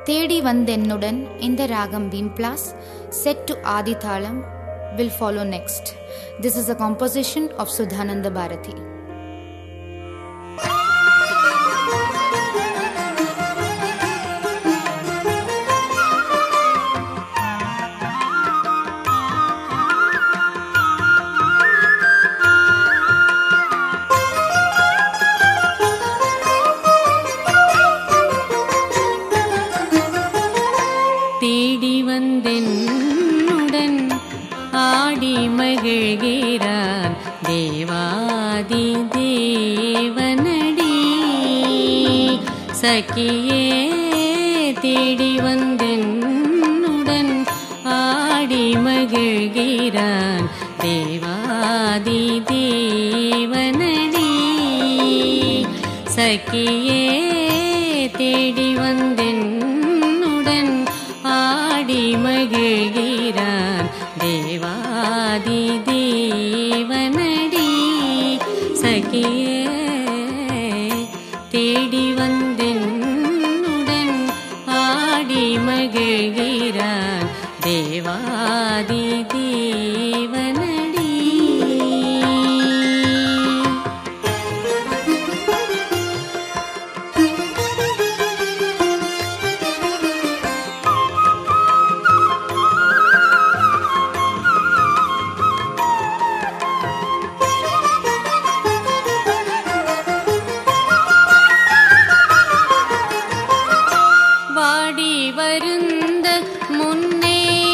தேடி வந்தென்னுடன் இந்த ராகம் Beamplass set to Adi Thalam will follow next. This is a composition of Sudhananda Bharati. தேடி வந்தென்னுடன் ஆடி மகிழ்கிறான் தேவாதி தேவனடி சகியே. தேடி வந்தென்னுடன் ஆடி மகிழ்கிறான் தேவாதி தேவனடி சகியே. தேடி வந்தென்னுடன் ஆடி மகிழ்கிறான் தேவாதி தேவனடி சகியே. தேடி வந்தென்னுடன் ஆடி மகிழ்கிறான் தேவாதி தேவனடி. வாடி வருந்த முன்னே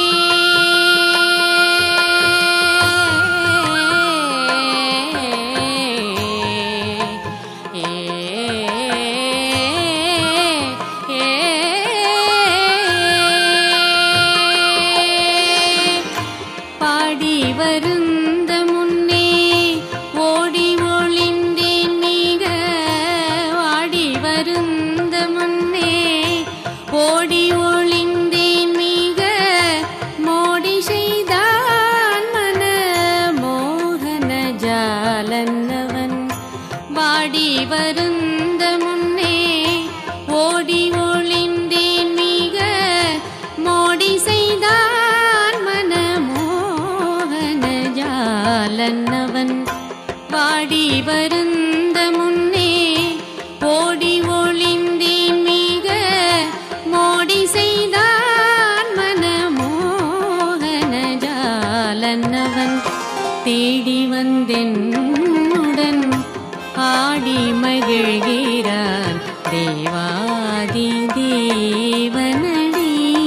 பாடி வருந்த முன்னே ஓடி ஒளிந்தேன் மிக. வாடி வருந்த முன்னே ஓடி ஒளிந்தேன் மிக. மோடி செய்தான் மன மோகன ஜாலன்னவன். வாடி வருந்த முன்னே ஓடி ஒளிந்தேன் மிக. மோடி செய்தான் மன மோகன ஜாலன்னவன். வாடி வருந்த முன்னே ஓடி ஒளிந்தேன் மிக. மோடி செய்தான் மன மோகன ஜாலன்னவன். தேடி வந்தென்னுடன் ஆடி மகிழ்கிறான் தேவாதி தேவனடி.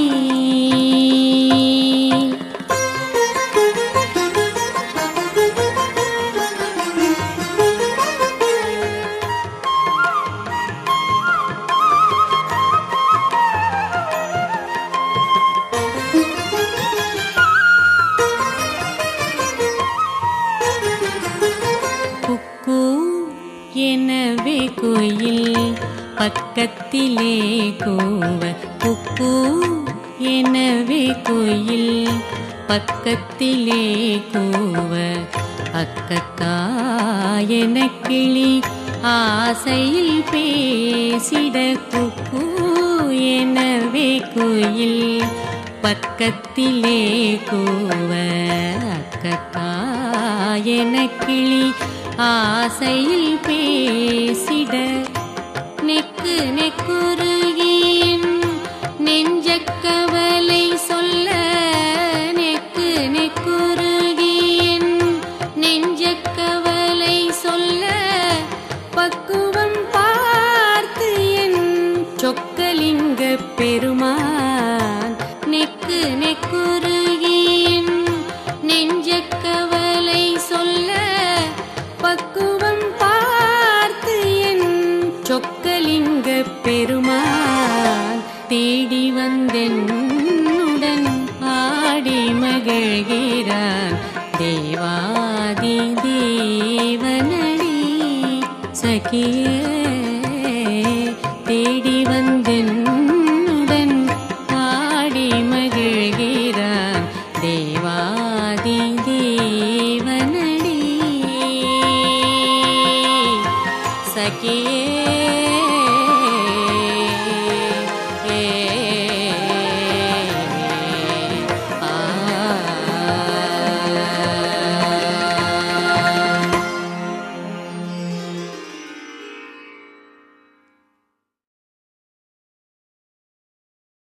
குக்கு எனவே கோயில் பக்கத்திலே கூவ. குக்கு எனவே கோயில் பக்கத்திலே கூவ. அக்கக்கா என கிளி ஆசையில் பேசிட. குக்கு எனவே கோயில் பக்கத்திலே கூவ. அக்கக்கா என கிளி ஆசையில் பேசிட. நெக்கு நெக்குருகின் நெஞ்சக்கவலை சொல்ல. நெக்கு நெக்குருகின் நெஞ்சக்கவலை சொல்ல. பக்குவம் பார்த்து என் சொக்கலிங்க பெருமான். நெக்கு நெக்குருகின் நெஞ்சக்கவலை சொல்ல. பக்குவம் பார்த்து என் சொக்கலிங்க பெருமான்.